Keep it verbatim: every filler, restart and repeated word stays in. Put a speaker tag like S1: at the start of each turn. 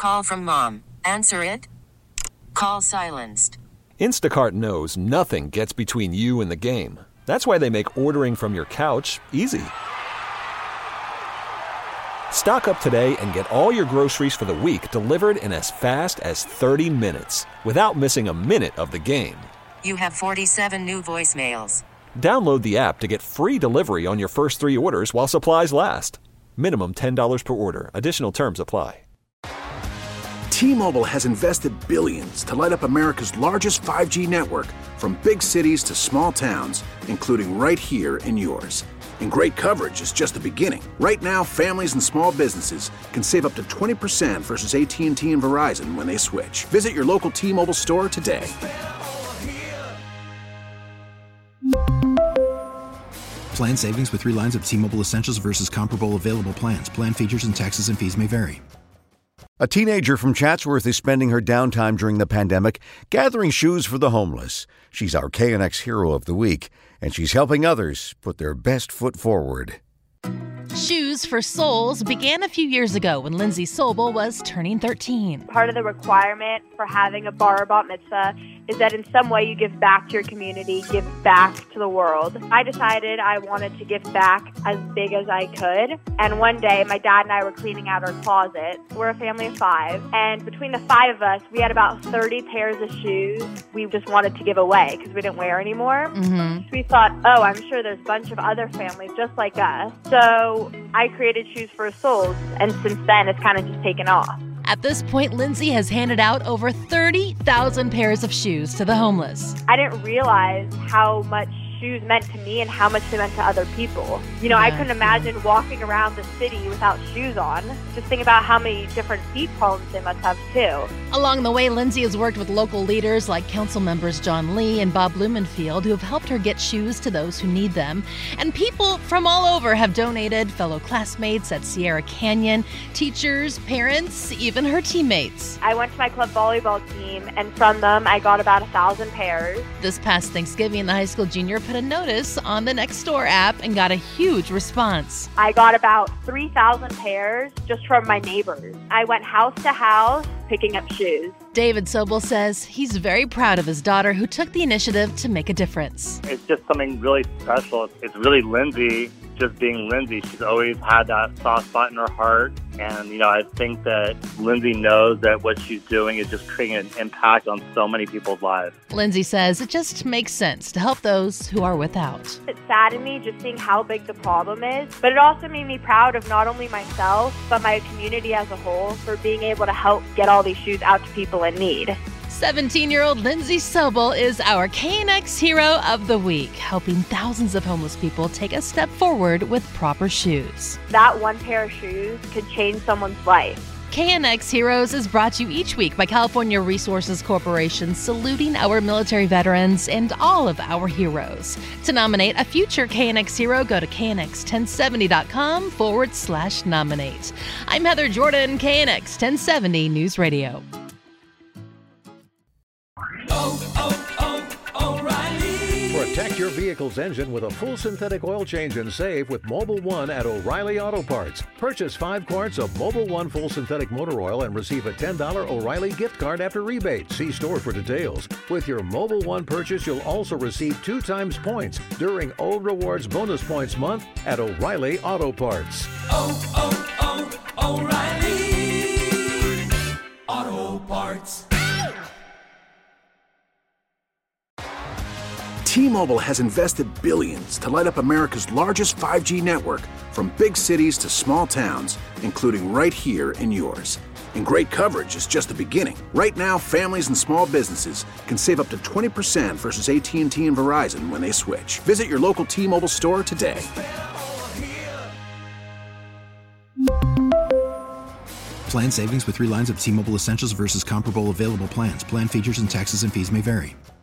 S1: Call from mom. Answer it. Call silenced.
S2: Instacart knows nothing gets between you and the game. That's why they make ordering from your couch easy. Stock up today and get all your groceries for the week delivered in as fast as thirty minutes without missing a minute of the game.
S1: You have forty-seven new voicemails.
S2: Download the app to get free delivery on your first three orders while supplies last. Minimum ten dollars per order. Additional terms apply.
S3: T-Mobile has invested billions to light up America's largest five G network, from big cities to small towns, including right here in yours. And great coverage is just the beginning. Right now, families and small businesses can save up to twenty percent versus A T and T and Verizon when they switch. Visit your local T-Mobile store today.
S4: Plan savings with three lines of T-Mobile Essentials versus comparable available plans. Plan features and taxes and fees may vary.
S5: A teenager from Chatsworth is spending her downtime during the pandemic gathering shoes for the homeless. She's our K N X Hero of the Week, and she's helping others put their best foot forward.
S6: Shoes for Souls began a few years ago when Lindsay Sobel was turning thirteen.
S7: Part of the requirement for having a bar or bat mitzvah is that in some way you give back to your community, give back to the world. I decided I wanted to give back as big as I could. And one day, my dad and I were cleaning out our closet. We're a family of five. And between the five of us, we had about thirty pairs of shoes we just wanted to give away because we didn't wear anymore.
S6: Mm-hmm.
S7: So we thought, oh, I'm sure there's a bunch of other families just like us. So I created Shoes for Souls. And since then, it's kind of just taken off.
S6: At this point, Lindsay has handed out over thirty thousand pairs of shoes to the homeless.
S7: I didn't realize how much shoes meant to me and how much they meant to other people. You know,
S6: yeah.
S7: I couldn't imagine walking around the city without shoes on. Just think about how many different feet problems they must have, too.
S6: Along the way, Lindsay has worked with local leaders like council members John Lee and Bob Blumenfield, who have helped her get shoes to those who need them. And people from all over have donated, fellow classmates at Sierra Canyon, teachers, parents, even her teammates.
S7: I went to my club volleyball team, and from them, I got about a thousand pairs.
S6: This past Thanksgiving, the high school junior put a notice on the Nextdoor app and got a huge response.
S7: I got about three thousand pairs just from my neighbors. I went house to house picking up shoes.
S6: David Sobel says he's very proud of his daughter who took the initiative to make a difference.
S8: It's just something really special. It's really Lindsay just being Lindsay. She's always had that soft spot in her heart. And, you know, I think that Lindsay knows that what she's doing is just creating an impact on so many people's lives.
S6: Lindsay says it just makes sense to help those who are without.
S7: It saddened me just seeing how big the problem is, but it also made me proud of not only myself, but my community as a whole for being able to help get all these shoes out to people in need.
S6: seventeen-year-old Lindsay Sobel is our K N X Hero of the Week, helping thousands of homeless people take a step forward with proper shoes.
S7: That one pair of shoes could change someone's life.
S6: K N X Heroes is brought to you each week by California Resources Corporation, saluting our military veterans and all of our heroes. To nominate a future K N X Hero, go to K N X ten seventy dot com forward slash nominate. I'm Heather Jordan, K N X ten seventy News Radio.
S9: Oh, oh, oh, O'Reilly.
S10: Protect your vehicle's engine with a full synthetic oil change and save with Mobil one at O'Reilly Auto Parts. Purchase five quarts of Mobil one full synthetic motor oil and receive a ten dollars O'Reilly gift card after rebate. See store for details. With your Mobil one purchase, you'll also receive two times points during O Rewards Bonus Points Month at O'Reilly Auto Parts.
S9: Oh, oh, oh, O'Reilly Auto Parts.
S3: T-Mobile has invested billions to light up America's largest five G network, from big cities to small towns, including right here in yours. And great coverage is just the beginning. Right now, families and small businesses can save up to twenty percent versus A T and T and Verizon when they switch. Visit your local T-Mobile store today.
S4: Plan savings with three lines of T-Mobile Essentials versus comparable available plans. Plan features and taxes and fees may vary.